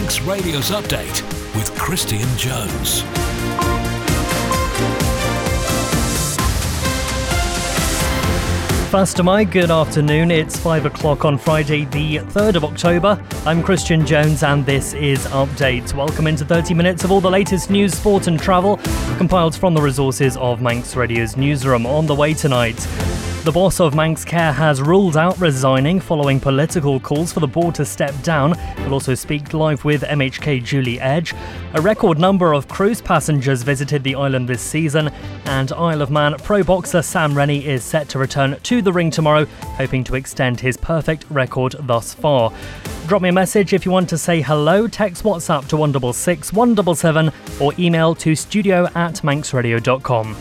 Manx Radio's update with Christian Jones. First of May, good afternoon. It's 5 o'clock on Friday, the 3rd of October. I'm Christian Jones and this is Update. Welcome into 30 minutes of all the latest news, sport and travel, compiled from the resources of Manx Radio's newsroom. On the way tonight, the boss of Manx Care has ruled out resigning following political calls for the board to step down. We'll also speak live with MHK Julie Edge. A record number of cruise passengers visited the island this season, and Isle of Man pro boxer Sam Rennie is set to return to the ring tomorrow, hoping to extend his perfect record thus far. Drop me a message if you want to say hello. Text WhatsApp to 166 177 or email to studio@manxradio.com.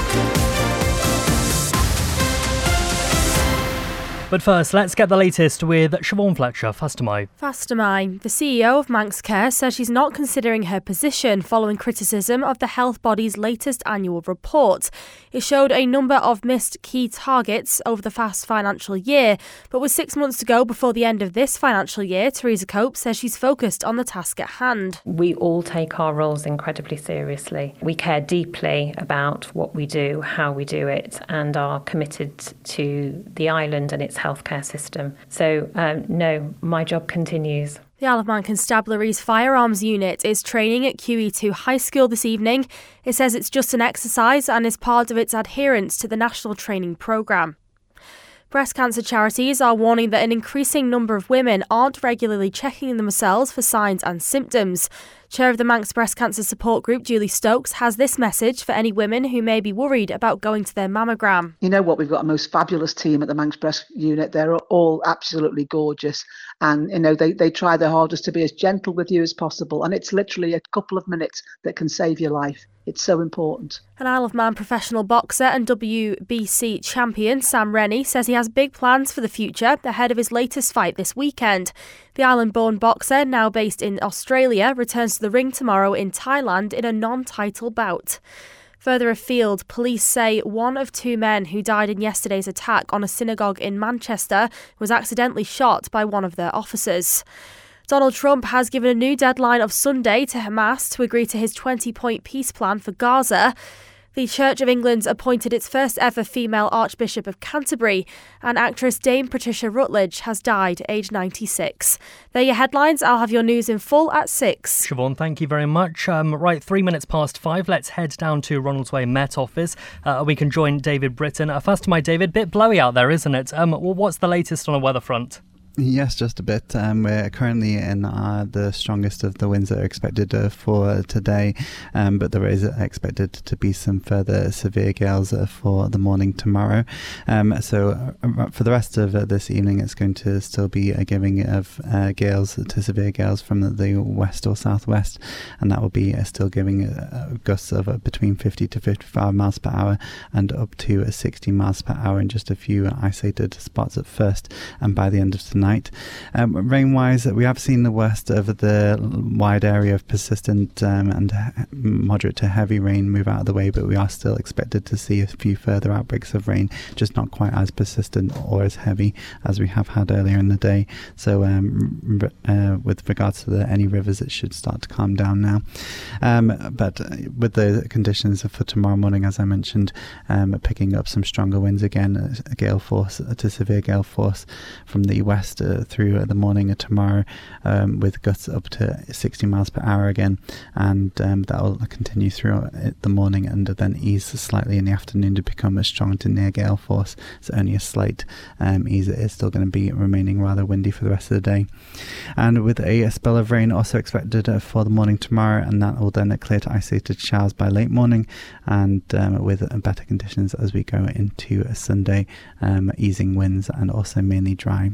But first, let's get the latest with Siobhan Fletcher. Fastamai. The CEO of Manx Care says she's not considering her position following criticism of the health body's latest annual report. It showed a number of missed key targets over the past financial year, but with 6 months to go before the end of this financial year, Teresa Cope says she's focused on the task at hand. We all take our roles incredibly seriously. We care deeply about what we do, how we do it, and are committed to the island and its healthcare system. So, no, my job continues. The Isle of Man Constabulary's firearms unit is training at QE2 High School this evening. It says it's just an exercise and is part of its adherence to the national training programme. Breast cancer charities are warning that an increasing number of women aren't regularly checking themselves for signs and symptoms. Chair of the Manx Breast Cancer Support Group, Julie Stokes, has this message for any women who may be worried about going to their mammogram. You know what, we've got a most fabulous team at the Manx Breast Unit. They're all absolutely gorgeous. And, you know, they try their hardest to be as gentle with you as possible. And it's literally a couple of minutes that can save your life. It's so important. An Isle of Man professional boxer and WBC champion, Sam Rennie, says he has big plans for the future ahead of his latest fight this weekend. The island-born boxer, now based in Australia, returns to the ring tomorrow in Thailand in a non-title bout. Further afield, police say one of two men who died in yesterday's attack on a synagogue in Manchester was accidentally shot by one of their officers. Donald Trump has given a new deadline of Sunday to Hamas to agree to his 20-point peace plan for Gaza. The Church of England's appointed its first ever female Archbishop of Canterbury, and actress Dame Patricia Rutledge has died, aged 96. They're your headlines. I'll have your news in full at 6. Siobhan, thank you very much. Right, 3 minutes past 5. Let's head down to Ronaldsway Met Office. We can join David Britton. Fastamai, David, bit blowy out there, isn't it? What's the latest on the weather front? Yes, just a bit. We're currently in the strongest of the winds that are expected for today, but there is expected to be some further severe gales for the morning tomorrow. So for the rest of this evening, it's going to still be a giving of gales to severe gales from the west or southwest, and that will be still giving gusts of between 50 to 55 miles per hour and up to 60 miles per hour in just a few isolated spots at first, and by the end of tonight. Rain-wise, we have seen the worst of the wide area of persistent and moderate to heavy rain move out of the way, but we are still expected to see a few further outbreaks of rain, just not quite as persistent or as heavy as we have had earlier in the day. So with regards to any rivers, it should start to calm down now. But with the conditions for tomorrow morning, as I mentioned, picking up some stronger winds again, gale force to severe gale force from the west through the morning of tomorrow, with gusts up to 60 miles per hour again, and that will continue through the morning and then ease slightly in the afternoon to become a strong to near gale force. So only a slight ease. It is still going to be remaining rather windy for the rest of the day, and with a spell of rain also expected for the morning tomorrow, and that will then clear to isolated showers by late morning, and with better conditions as we go into a Sunday, easing winds and also mainly dry.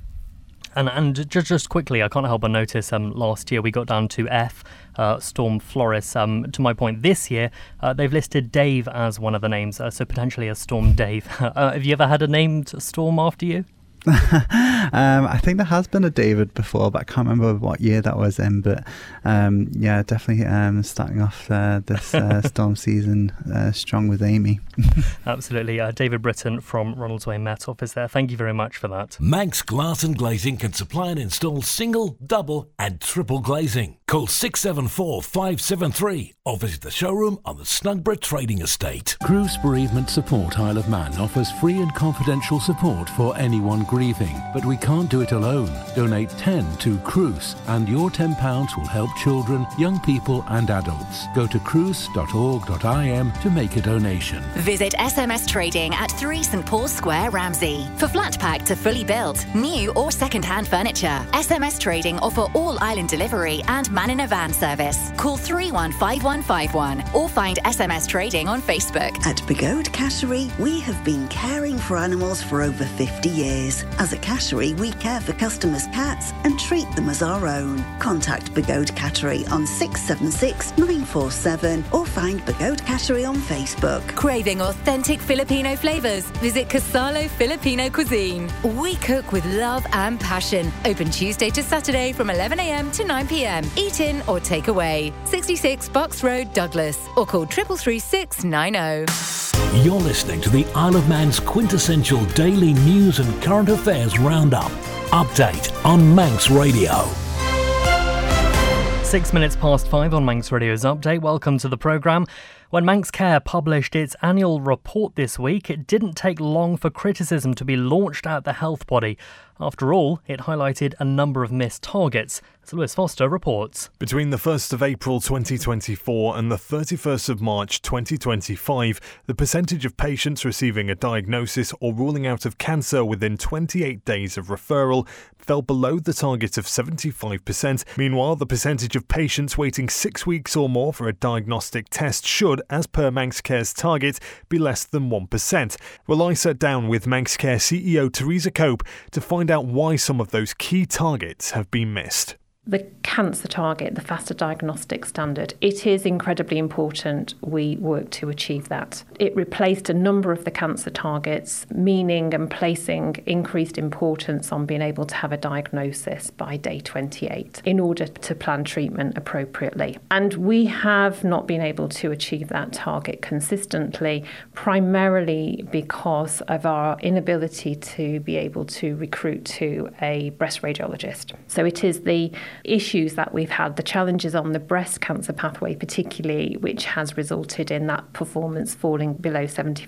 And just quickly, I can't help but notice last year we got down to F, Storm Floris. To my point, this year they've listed Dave as one of the names, so potentially a Storm Dave. Have you ever had a named storm after you? I think there has been a David before, but I can't remember what year that was in. But yeah, definitely starting off this storm season strong with Amy. Absolutely. David Britton from Ronaldsway Met Office there. Thank you very much for that. Manx Glass and Glazing can supply and install single, double and triple glazing. Call 674 573 or visit the showroom on the Snugborough Trading Estate. Cruise Bereavement Support Isle of Man offers free and confidential support for anyone grieving, but we can't do it alone. Donate 10 to Cruise and your £10 will help children, young people and adults. Go to cruise.org.im to make a donation. Visit SMS Trading at 3 St Paul's Square, Ramsey. For flat pack to fully built, new or second-hand furniture. SMS Trading offer all island delivery and man in a van service. Call 315151 or find SMS Trading on Facebook. At Begode Cattery, we have been caring for animals for over 50 years. As a cattery, we care for customers' cats and treat them as our own. Contact Begode Cattery on 676 947 or find Begode Cattery on Facebook. Craving authentic Filipino flavours? Visit Casalo Filipino Cuisine. We cook with love and passion. Open Tuesday to Saturday from 11 a.m. to 9 p.m. Eat in or take away. 66 Box Road, Douglas, or call 333 690. You're listening to the Isle of Man's quintessential daily news and current affairs roundup. Update on Manx Radio. 6 minutes past 5 on Manx Radio's Update. Welcome to the programme. When Manx Care published its annual report this week, it didn't take long for criticism to be launched at the health body. After all, it highlighted a number of missed targets. As Lewis Foster reports. Between the 1st of April 2024 and the 31st of March 2025, the percentage of patients receiving a diagnosis or ruling out of cancer within 28 days of referral fell below the target of 75%. Meanwhile, the percentage of patients waiting 6 weeks or more for a diagnostic test should, as per Manx Care's target, be less than 1%. Well, I sat down with Manx Care CEO Teresa Cope to find out why some of those key targets have been missed. The cancer target, the faster diagnostic standard, it is incredibly important we work to achieve that. It replaced a number of the cancer targets, meaning and placing increased importance on being able to have a diagnosis by day 28 in order to plan treatment appropriately. And we have not been able to achieve that target consistently, primarily because of our inability to be able to recruit to a breast radiologist. So it is the issues that we've had, the challenges on the breast cancer pathway particularly, which has resulted in that performance falling below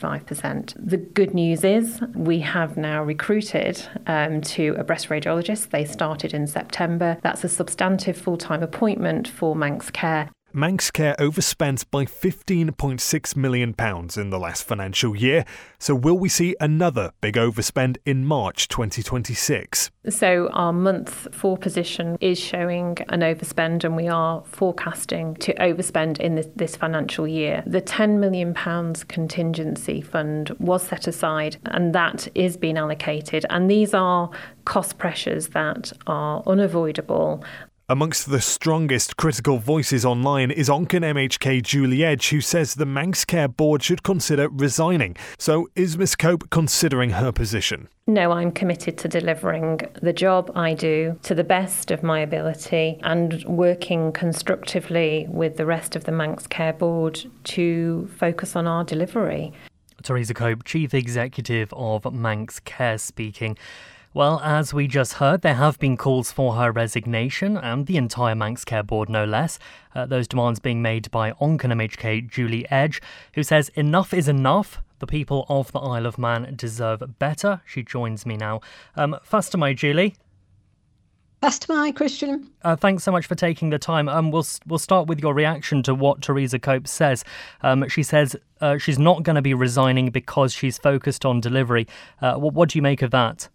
75%. The good news is we have now recruited to a breast radiologist. They started in September. That's a substantive full-time appointment for Manx Care. Manx Care overspent by £15.6 million in the last financial year. So will we see another big overspend in March 2026? So our month 4 position is showing an overspend, and we are forecasting to overspend in this financial year. The £10 million contingency fund was set aside, and that is being allocated. And these are cost pressures that are unavoidable. Amongst the strongest critical voices online is Onken MHK Julie Edge, who says the Manx Care board should consider resigning. So is Ms Cope considering her position? No, I'm committed to delivering the job I do to the best of my ability and working constructively with the rest of the Manx Care board to focus on our delivery. Teresa Cope, Chief Executive of Manx Care, speaking. Well, as we just heard, there have been calls for her resignation, and the entire Manx Care board no less. Those demands being made by Onken MHK Julie Edge, who says enough is enough. The people of the Isle of Man deserve better. She joins me now. Faster, my Julie. Faster, my Christian. Thanks so much for taking the time. We'll start with your reaction to what Teresa Cope says. She says she's not going to be resigning because she's focused on delivery. What do you make of that?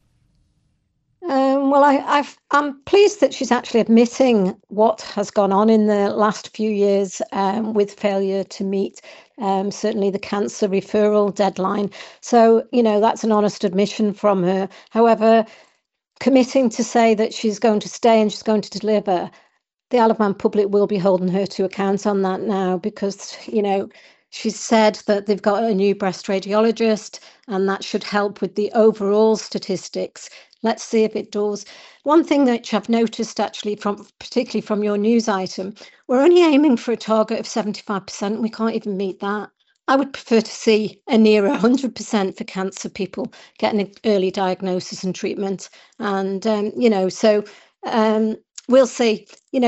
Well, I'm pleased that she's actually admitting what has gone on in the last few years with failure to meet certainly the cancer referral deadline. So, that's an honest admission from her. However, committing to say that she's going to stay and she's going to deliver, the Isle of Man public will be holding her to account on that now because, she's said that they've got a new breast radiologist and that should help with the overall statistics. Let's see if it does. One thing that I've noticed, actually, particularly from your news item, we're only aiming for a target of 75%. We can't even meet that. I would prefer to see a near 100% for cancer people getting an early diagnosis and treatment. And, we'll see.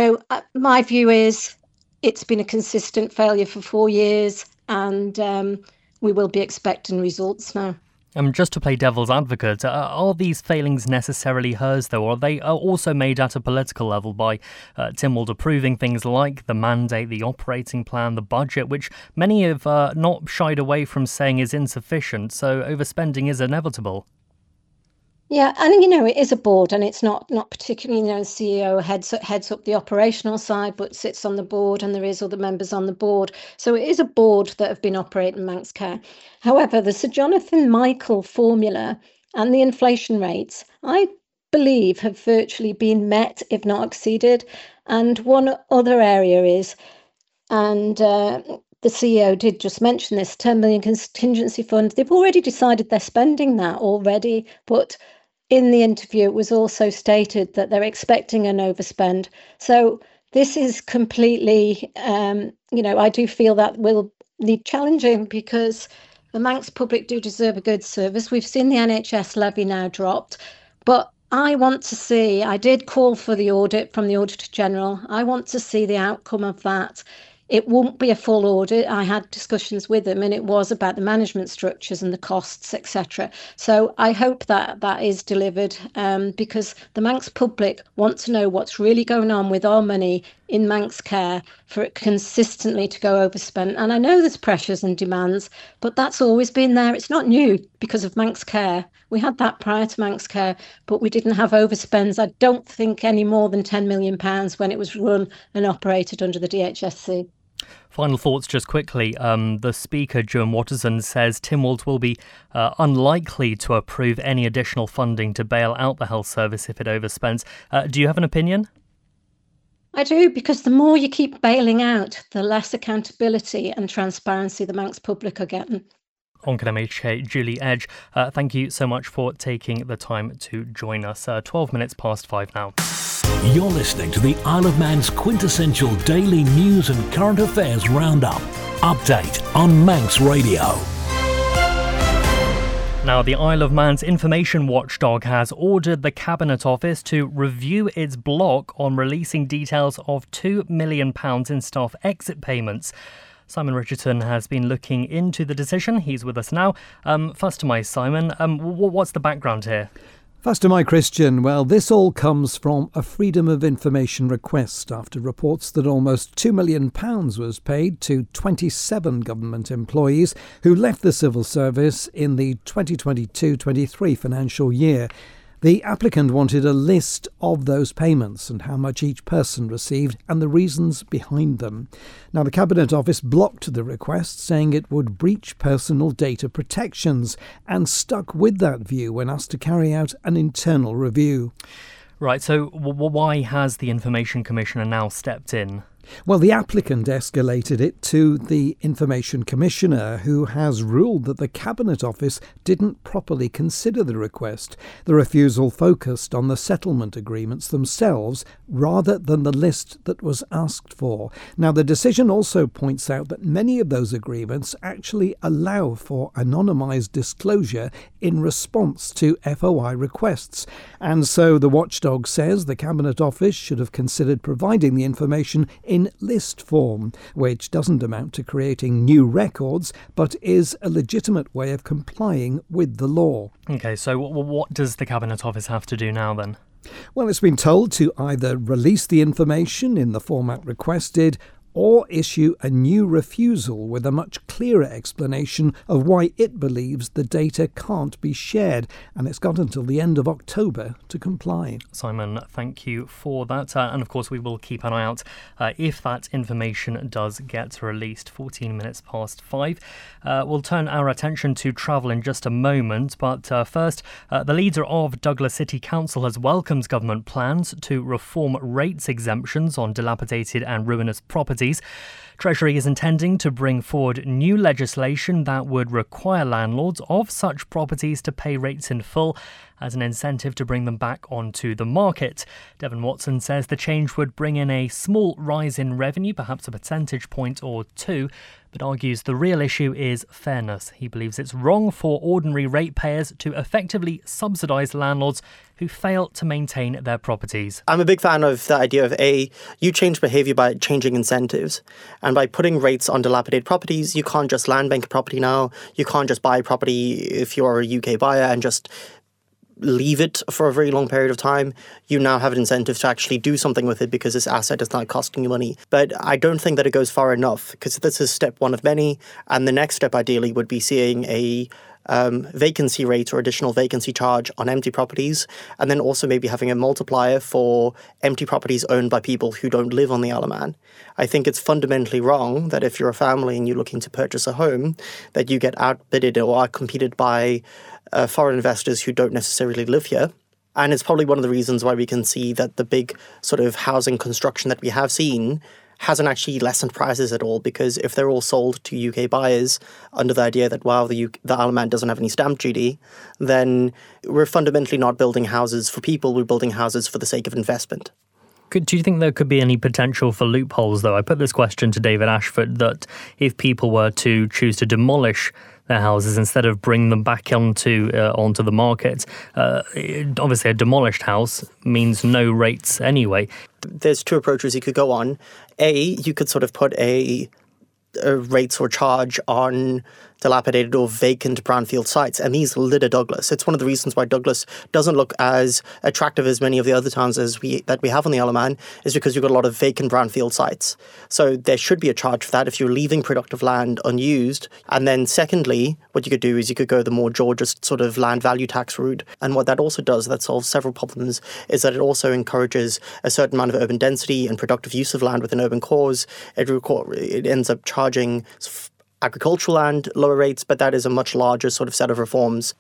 My view is it's been a consistent failure for 4 years, and we will be expecting results now. Just to play devil's advocate, are these failings necessarily hers, though, or are they also made at a political level by Tynwald approving things like the mandate, the operating plan, the budget, which many have not shied away from saying is insufficient, so overspending is inevitable? Yeah, and it is a board, and it's not particularly, the CEO heads up the operational side, but sits on the board, and there is other members on the board. So it is a board that have been operating Manx Care. However, the Sir Jonathan Michael formula and the inflation rates, I believe, have virtually been met, if not exceeded. And one other area is, and the CEO did just mention this, 10 million contingency fund. They've already decided they're spending that already, but in the interview, it was also stated that they're expecting an overspend. So this is completely, I do feel that will need challenging, because the Manx public do deserve a good service. We've seen the NHS levy now dropped, but I did call for the audit from the Auditor General. I want to see the outcome of that. It won't be a full audit. I had discussions with them, and it was about the management structures and the costs, etc. So I hope that is delivered, because the Manx public want to know what's really going on with our money in Manx Care for it consistently to go overspent. And I know there's pressures and demands, but that's always been there. It's not new because of Manx Care. We had that prior to Manx Care, but we didn't have overspends. I don't think any more than £10 million when it was run and operated under the DHSC. Final thoughts just quickly. The Speaker, Joan Watterson, says Tynwald will be unlikely to approve any additional funding to bail out the health service if it overspends. Do you have an opinion? I do, because the more you keep bailing out, the less accountability and transparency the Manx public are getting. Onken MHK, Julie Edge, thank you so much for taking the time to join us. 12 minutes past 5 now. You're listening to the Isle of Man's quintessential daily news and current affairs roundup. Update on Manx Radio. Now, the Isle of Man's information watchdog has ordered the Cabinet Office to review its block on releasing details of £2 million in staff exit payments. Simon Richardson has been looking into the decision. He's with us now. First to my Simon, what's the background here? First to my Christian, well, this all comes from a Freedom of Information request after reports that almost £2 million was paid to 27 government employees who left the civil service in the 2022-23 financial year. The applicant wanted a list of those payments and how much each person received and the reasons behind them. Now, the Cabinet Office blocked the request, saying it would breach personal data protections, and stuck with that view when asked to carry out an internal review. Right, so why has the Information Commissioner now stepped in? Well, the applicant escalated it to the Information Commissioner, who has ruled that the Cabinet Office didn't properly consider the request. The refusal focused on the settlement agreements themselves rather than the list that was asked for. Now, the decision also points out that many of those agreements actually allow for anonymised disclosure in response to FOI requests. And so the watchdog says the Cabinet Office should have considered providing the information in list form, which doesn't amount to creating new records, but is a legitimate way of complying with the law. OK, so what does the Cabinet Office have to do now then? Well, it's been told to either release the information in the format requested or issue a new refusal with a much clearer explanation of why it believes the data can't be shared, and it's got until the end of October to comply. Simon, thank you for that. And of course, we will keep an eye out if that information does get released. 14 minutes past 5. We'll turn our attention to travel in just a moment, but first, the leader of Douglas City Council has welcomed government plans to reform rates exemptions on dilapidated and ruinous properties. Treasury is intending to bring forward new legislation that would require landlords of such properties to pay rates in full as an incentive to bring them back onto the market. Devon Watson says the change would bring in a small rise in revenue, perhaps a percentage point or two, but argues the real issue is fairness. He believes it's wrong for ordinary ratepayers to effectively subsidise landlords who fail to maintain their properties. I'm a big fan of the idea of you change behaviour by changing incentives. And by putting rates on dilapidated properties, you can't just land bank a property now. You can't just buy property if you're a UK buyer and just leave it for a very long period of time. You now have an incentive to actually do something with it because this asset is not costing you money. But I don't think that it goes far enough, because this is step one of many. And the next step ideally would be seeing a vacancy rate or additional vacancy charge on empty properties, and then also maybe having a multiplier for empty properties owned by people who don't live on the Isle of Man. I think it's fundamentally wrong that if you're a family and you're looking to purchase a home, that you get outbidded or outcompeted by foreign investors who don't necessarily live here. And it's probably one of the reasons why we can see that the big sort of housing construction that we have seen hasn't actually lessened prices at all, because if they're all sold to UK buyers under the idea that, wow, the Isle of Man doesn't have any stamp duty, then we're fundamentally not building houses for people, we're building houses for the sake of investment. Do you think there could be any potential for loopholes, though? I put this question to David Ashford, that if people were to choose to demolish their houses instead of bring them back onto the market, obviously a demolished house means no rates anyway. There's two approaches you could go on. You could sort of put a rates or charge on dilapidated or vacant brownfield sites, and these litter Douglas. It's one of the reasons why Douglas doesn't look as attractive as many of the other towns that we have on the Isle of Man, is because you've got a lot of vacant brownfield sites. So there should be a charge for that if you're leaving productive land unused. And then secondly, what you could do is you could go the more Georgian sort of land value tax route. And what that also does, that solves several problems, is that it also encourages a certain amount of urban density and productive use of land within urban cores. It ends up charging agricultural land lower rates, but that is a much larger sort of set of reforms.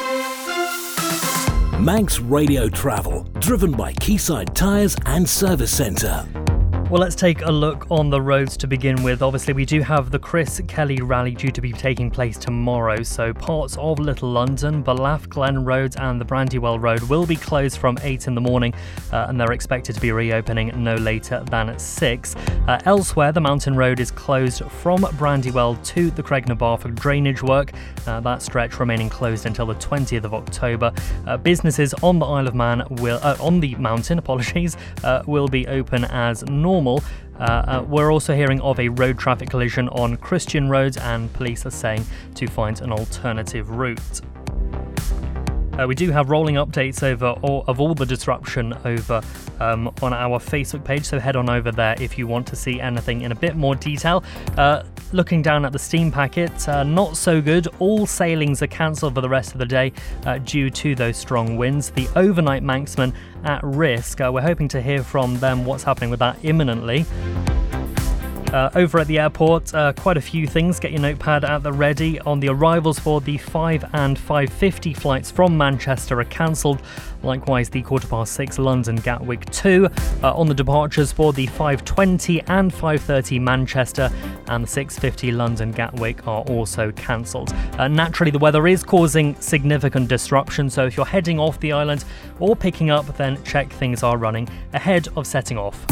Manx Radio Travel, driven by Quayside Tyres and Service Centre. Well, let's take a look on the roads to begin with. Obviously, we do have the Chris Kelly rally due to be taking place tomorrow, so parts of Little London, Ballaugh Glen Road and the Brandywell Road will be closed from 8 in the morning, and they're expected to be reopening no later than at 6. Elsewhere, the Mountain Road is closed from Brandywell to the Craignabar for drainage work, that stretch remaining closed until the 20th of October. Businesses on the Isle of Man on the mountain, will be open as normal. We're also hearing of a road traffic collision on Christian Road, and police are saying to find an alternative route. We do have rolling updates of all the disruption over on our Facebook page, so head on over there if you want to see anything in a bit more detail. Looking down at the steam packet, not so good. All sailings are cancelled for the rest of the day due to those strong winds. The overnight Manxmen at risk. We're hoping to hear from them what's happening with that imminently. Over at the airport, quite a few things. Get your notepad at the ready. On the arrivals for the 5 and 5:50 flights from Manchester are cancelled. Likewise, the 6:15 London Gatwick 2. On the departures for the 5:20 and 5:30 Manchester and the 6:50 London Gatwick are also cancelled. Naturally, the weather is causing significant disruption, so if you're heading off the island or picking up, then check things are running ahead of setting off.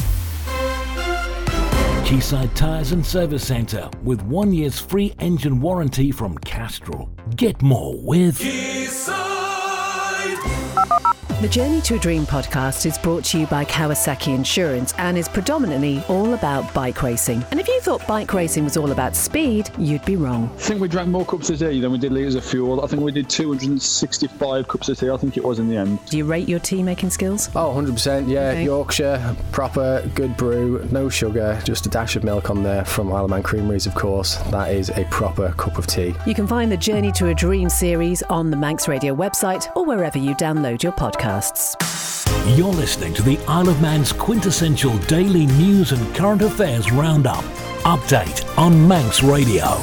Quayside Tyres and Service Centre with 1 year's free engine warranty from Castrol. Get more with Quayside. The Journey to a Dream podcast is brought to you by Kawasaki Insurance and is predominantly all about bike racing. And if you thought bike racing was all about speed, you'd be wrong. I think we drank more cups of tea than we did litres of fuel. I think we did 265 cups of tea, I think it was in the end. Do you rate your tea making skills? Oh, 100%, yeah. Okay. Yorkshire, proper, good brew, no sugar, just a dash of milk on there from Isle of Man Creameries, of course. That is a proper cup of tea. You can find the Journey to a Dream series on the Manx Radio website or wherever you download your podcasts. You're listening to the Isle of Man's quintessential daily news and current affairs roundup. Update on Manx Radio.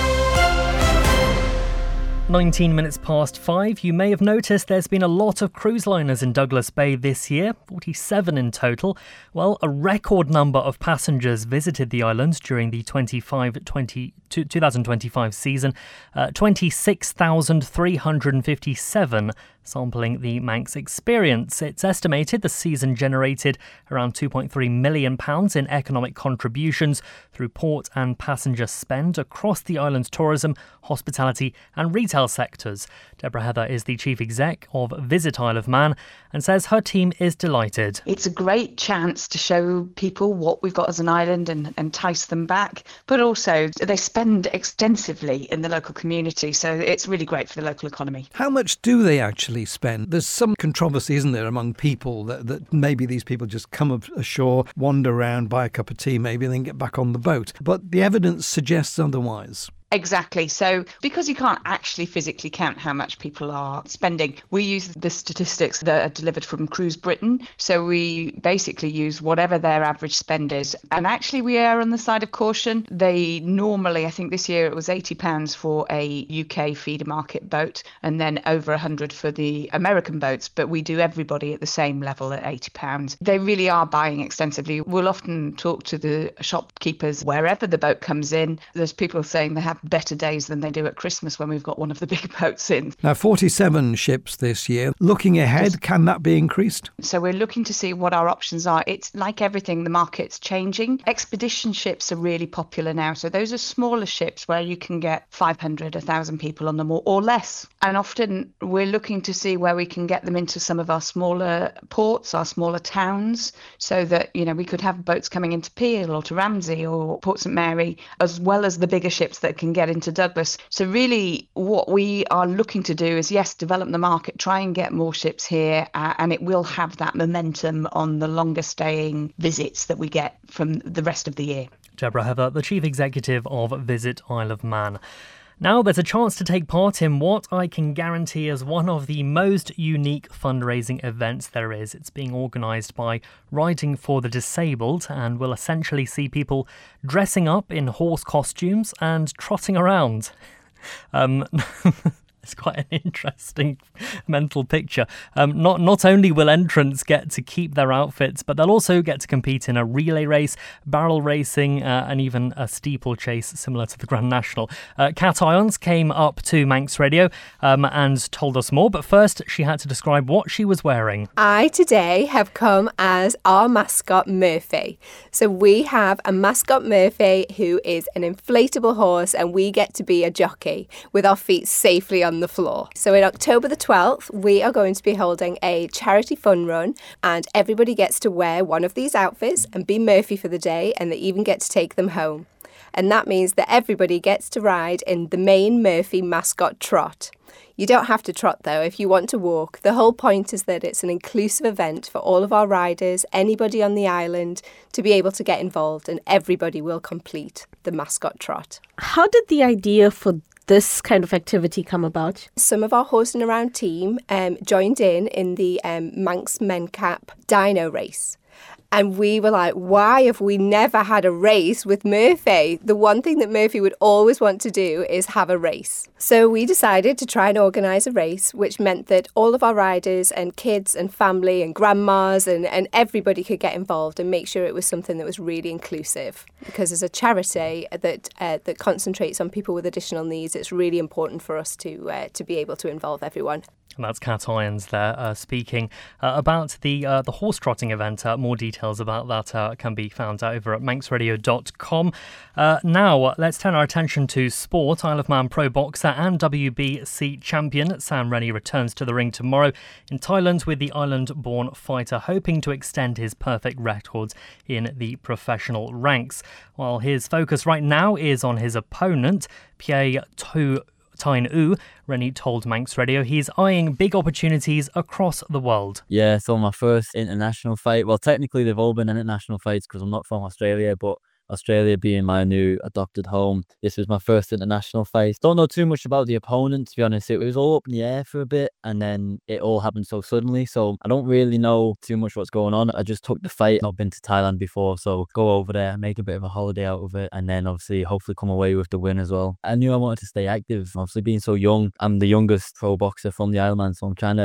19 minutes past 5. You may have noticed there's been a lot of cruise liners in Douglas Bay this year, 47 in total. Well, a record number of passengers visited the island during the 2025 season. 26,357 sampling the Manx experience. It's estimated the season generated around £2.3 million in economic contributions through port and passenger spend across the island's tourism, hospitality and retail sectors. Deborah Heather is the chief exec of Visit Isle of Man and says her team is delighted. It's a great chance to show people what we've got as an island and entice them back, but also they spend extensively in the local community, so it's really great for the local economy. How much do they actually spend? There's some controversy, isn't there, among people that maybe these people just come ashore, wander around, buy a cup of tea maybe, and then get back on the boat. But the evidence suggests otherwise. Exactly. So because you can't actually physically count how much people are spending, we use the statistics that are delivered from Cruise Britain. So we basically use whatever their average spend is. And actually we are on the side of caution. They normally, I think this year it was £80 for a UK feeder market boat and then over £100 for the American boats. But we do everybody at the same level at £80. They really are buying extensively. We'll often talk to the shopkeepers wherever the boat comes in. There's people saying they have better days than they do at Christmas when we've got one of the big boats in. Now, 47 ships this year. Looking ahead, can that be increased? So we're looking to see what our options are. It's like everything, the market's changing. Expedition ships are really popular now. So those are smaller ships where you can get 500, 1,000 people on them or less. And often we're looking to see where we can get them into some of our smaller ports, our smaller towns, so that, you know, we could have boats coming into Peel or to Ramsey or Port St Mary, as well as the bigger ships that can get into Douglas. So really what we are looking to do is, yes, develop the market, try and get more ships here, and it will have that momentum on the longer staying visits that we get from the rest of the year. Deborah Heather, the chief executive of Visit Isle of Man. Now there's a chance to take part in what I can guarantee is one of the most unique fundraising events there is. It's being organised by Riding for the Disabled and will essentially see people dressing up in horse costumes and trotting around. It's quite an interesting mental picture. Not only will entrants get to keep their outfits, but they'll also get to compete in a relay race, barrel racing, and even a steeplechase similar to the Grand National. Kat Irons came up to Manx Radio and told us more, but first she had to describe what she was wearing. I today have come as our mascot Murphy. So we have a mascot Murphy who is an inflatable horse, and we get to be a jockey with our feet safely on the floor. So in October the 12th, we are going to be holding a charity fun run, and everybody gets to wear one of these outfits and be Murphy for the day, and they even get to take them home. And that means that everybody gets to ride in the main Murphy mascot trot. You don't have to trot though if you want to walk. The whole point is that it's an inclusive event for all of our riders, anybody on the island, to be able to get involved, and everybody will complete the mascot trot. How did the idea for this kind of activity come about? Some of our Horsing Around team joined in the Manx Mencap Dino race. And we were like, why have we never had a race with Murphy? The one thing that Murphy would always want to do is have a race. So we decided to try and organise a race, which meant that all of our riders and kids and family and grandmas and everybody could get involved and make sure it was something that was really inclusive. Because as a charity that concentrates on people with additional needs, it's really important for us to be able to involve everyone. And that's Kat Irons there speaking about the horse trotting event. More details about that can be found over at manxradio.com. Now, let's turn our attention to sport. Isle of Man pro boxer and WBC champion Sam Rennie returns to the ring tomorrow in Thailand with the island-born fighter hoping to extend his perfect records in the professional ranks. While his focus right now is on his opponent, Pye Tain U, Rennie told Manx Radio he's eyeing big opportunities across the world. Yeah, so my first international fight, well, technically they've all been international fights because I'm not from Australia, but Australia being my new adopted home, this was my first international fight. Don't know too much about the opponent, to be honest. It was all up in the air for a bit, and then it all happened so suddenly, so I don't really know too much what's going on. I just took the fight. I've been to Thailand before, so go over there, make a bit of a holiday out of it, and then obviously hopefully come away with the win as well. I knew I wanted to stay active. Obviously being so young, I'm the youngest pro boxer from the Isle of Man, so I'm trying to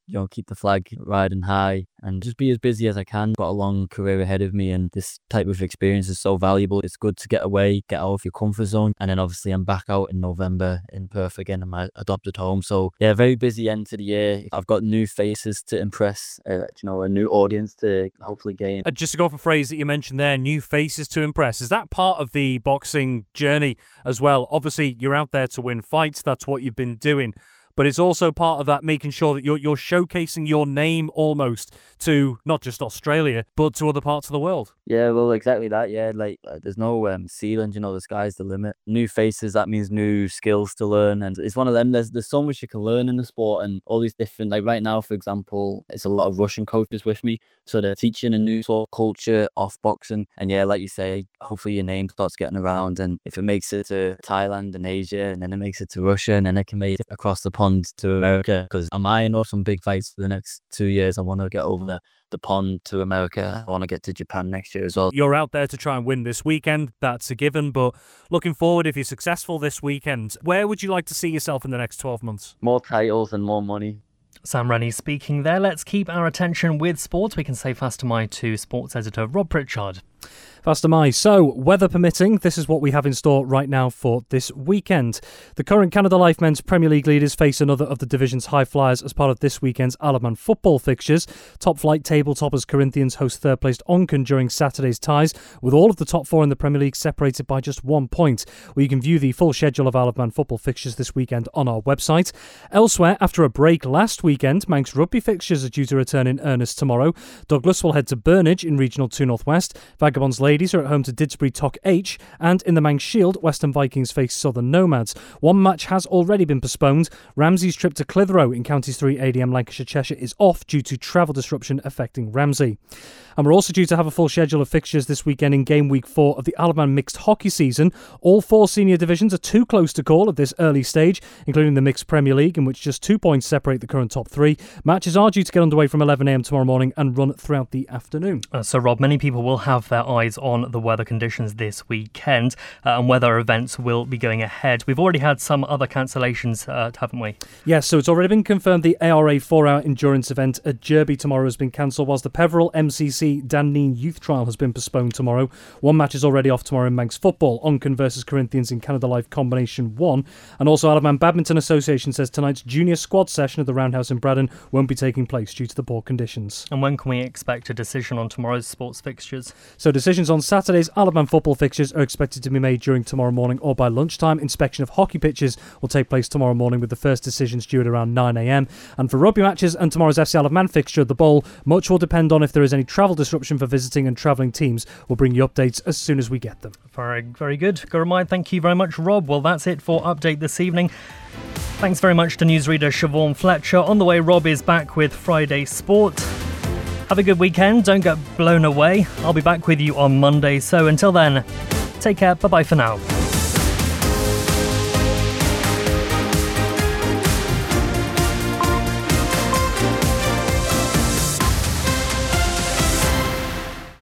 keep the flag riding high and just be as busy as I can. Got a long career ahead of me, and this type of experience is so valuable. It's good to get away, get out of your comfort zone, and then obviously I'm back out in November in Perth again in my adopted home. So yeah, very busy end to the year. I've got new faces to impress, a new audience to hopefully gain. Just to go off a phrase that you mentioned there, new faces to impress. Is that part of the boxing journey as well? Obviously, you're out there to win fights. That's what you've been doing. But it's also part of that making sure that you're showcasing your name almost to not just Australia, but to other parts of the world. Yeah, well, exactly that. Yeah, there's no ceiling, the sky's the limit. New faces, that means new skills to learn. And it's one of them, there's so much you can learn in the sport, and all these different, right now, for example, it's a lot of Russian coaches with me. So they're teaching a new sort of culture off boxing. And yeah, like you say, hopefully your name starts getting around. And if it makes it to Thailand and Asia, and then it makes it to Russia, and then it can make it across the pond to America, because I'm eyeing up some big fights for the next 2 years. I want to get over the pond to America. I want to get to Japan next year as well. You're out there to try and win this weekend. That's a given. But looking forward, if you're successful this weekend, where would you like to see yourself in the next 12 months? More titles and more money. Sam Rennie speaking there. Let's keep our attention with sports. We can say faster my to sports editor Rob Pritchard. Faster my. So, weather permitting, this is what we have in store right now for this weekend. The current Canada Life Men's Premier League leaders face another of the division's high flyers as part of this weekend's Isle of Man football fixtures. Top flight table toppers Corinthians host third-placed Onchan during Saturday's ties, with all of the top four in the Premier League separated by just 1 point. Well, you can view the full schedule of Isle of Man football fixtures this weekend on our website. Elsewhere, after a break last weekend, Manx rugby fixtures are due to return in earnest tomorrow. Douglas will head to Burnage in Regional 2 North West. Vagabonds ladies are at home to Didsbury Toc H, and in the Manx Shield, Western Vikings face Southern Nomads. One match has already been postponed. Ramsey's trip to Clitheroe in Counties 3 ADM Lancashire Cheshire is off due to travel disruption affecting Ramsey. And we're also due to have a full schedule of fixtures this weekend in game week 4 of the Isle of Man mixed hockey season. All 4 senior divisions are too close to call at this early stage, including the mixed Premier League, in which just 2 points separate the current top 3. Matches are due to get underway from 11 a.m. tomorrow morning and run throughout the afternoon. So, Rob, many people will have their eyes on the weather conditions this weekend, and whether events will be going ahead. We've already had some other cancellations, haven't we? Yes, so it's already been confirmed the ARA 4-hour endurance event at Derby tomorrow has been cancelled, whilst the Peveril MCC Dandeen Youth Trial has been postponed tomorrow. One match is already off tomorrow in Manx football, Onchan versus Corinthians in Canada Life Combination 1. And also Isle of Man Badminton Association says tonight's junior squad session at the Roundhouse in Braddon won't be taking place due to the poor conditions. And when can we expect a decision on tomorrow's sports fixtures? So decisions on Saturday's Isle of Man football fixtures are expected to be made during tomorrow morning or by lunchtime. Inspection of hockey pitches will take place tomorrow morning, with the first decisions due at around 9 a.m. And for rugby matches and tomorrow's FC Isle of Man fixture at the Bowl, much will depend on if there is any travel disruption for visiting and travelling teams. We'll bring you updates as soon as we get them. Very, very good. Gurumai, thank you very much, Rob. Well, that's it for Update this evening. Thanks very much to newsreader Siobhan Fletcher. On the way, Rob is back with Friday Sport. Have a good weekend. Don't get blown away. I'll be back with you on Monday. So until then, take care. Bye-bye for now.